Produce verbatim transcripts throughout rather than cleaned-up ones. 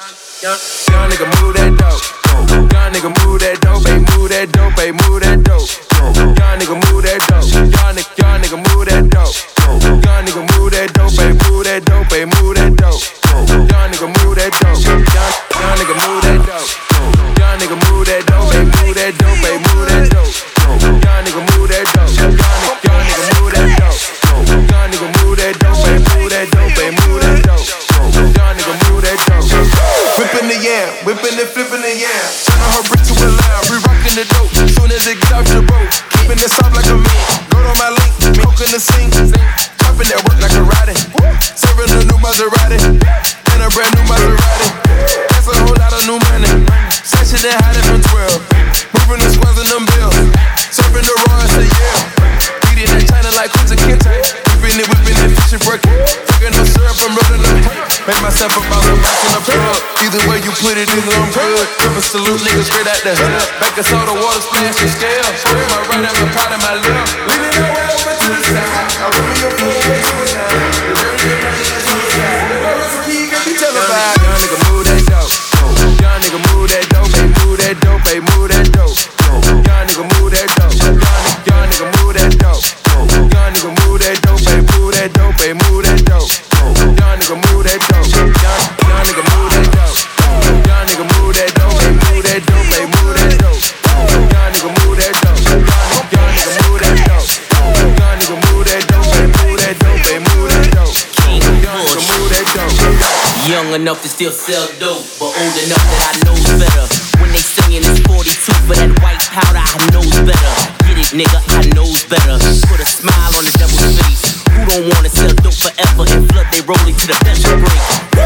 Young nigga move that dope. Young nigga move that dope, baby, move that dope, baby, move that dope. Young nigga move that dope. Young nigga, young nigga move that dope. Young nigga move that dope, baby, move that dope, baby, move that dope. Young nigga move that dope. Young, young nigga move that dope. Young nigga move that dope, baby, move that dope, baby, move that dope. Young nigga move that dope. Young nigga, young nigga move that dope. Young nigga move that dope, baby, move that dope, baby, move that dope. Young nigga move that dope. Whipping the yam, whipping and flipping the yam. Turning her brick to a lamb, we rockin' the dope. Soon as it get off the boat, keeping it soft like a man. Go on my link, smoking the sink. Dropping that work like a riding. Serving a new Maserati, and a brand new Maserati. That's a whole lot of new money. Section and hiding from twelve. Moving the squads in them bills. Serving the raw as a yeah. Eating that China like Kunta Kinte. Whipping it, whipping it, fishing working. Fucking no syrup, I'm rolling them. Make myself a bottle of in the plug. Either way you put it, either I'm good. Give a salute, nigga, straight out the hood. Back a soda, water splash and scale. Smoke my right and my pot in my left. Leaning that way over to the side. I whip me your food way to the side. The dirty good money is on the side. My recipe can be televised. Young nigga move that dope. Young nigga move that dope, baby, move that dope, baby, move that dope. Young nigga move that dope. Young nigga move that dope. Young nigga move that dope, baby, move that dope, baby, move that dope. Young nigga move that dope. Young, young nigga move that dope. Young nigga move that dope, baby, move that dope, baby, move that dope. Young nigga move that dope. Young, young nigga move that dope. Young nigga move that dope, baby, move that dope, baby, move that dope. Young nigga move that dope. Young enough to still sell dope, but old enough that I know better. When they singing it's forty-two for that white powder, I knows better. Get it, nigga, I knows better. Put a smile on the devil's face. Who don't wanna sell dope forever and flood they rolling to the best break?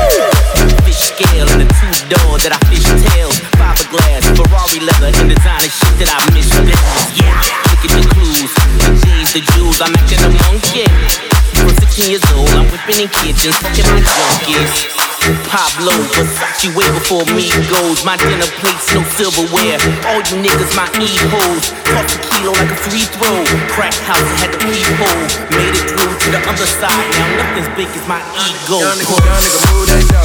Fish scale and a two door that I fish tails. Fiberglass, Ferrari leather, and designer shit that I miss. Yeah, look at the clues, the G's, the jewels. I'm acting a monkey. From sixteen years old, I'm whipping in kitchens, fucking my junkies. Pablo, Versace way before me goes. My dinner plates, no silverware. All you niggas, my e-hoes. Toss a kilo like a free throw. Crack house, I had the peephole. Made it through to the other side. Now nothing's big as my ego. Young nigga, young nigga move that dope.